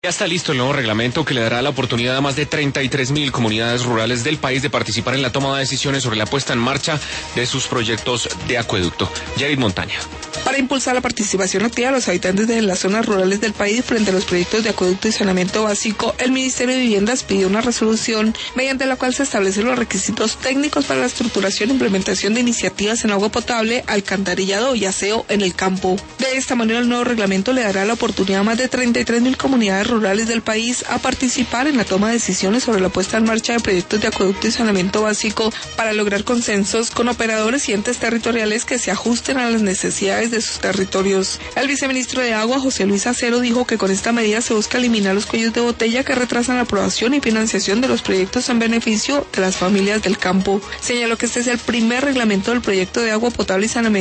Ya está listo el nuevo reglamento que le dará la oportunidad a más de 33.000 comunidades rurales del país de participar en la toma de decisiones sobre la puesta en marcha de sus proyectos de acueducto. Yarit Montaña. Para impulsar la participación activa de los habitantes de las zonas rurales del país frente a los proyectos de acueducto y saneamiento básico, el Ministerio de Viviendas pidió una resolución mediante la cual se establecen los requisitos técnicos para la estructuración e implementación de iniciativas en agua potable, alcantarillado y aseo en el campo. De esta manera, el nuevo reglamento le dará la oportunidad a más de 33.000 comunidades rurales del país a participar en la toma de decisiones sobre la puesta en marcha de proyectos de acueducto y saneamiento básico para lograr consensos con operadores y entes territoriales que se ajusten a las necesidades de sus territorios. El viceministro de Agua, José Luis Acero, dijo que con esta medida se busca eliminar los cuellos de botella que retrasan la aprobación y financiación de los proyectos en beneficio de las familias del campo. Señaló que este es el primer reglamento del proyecto de agua potable y saneamiento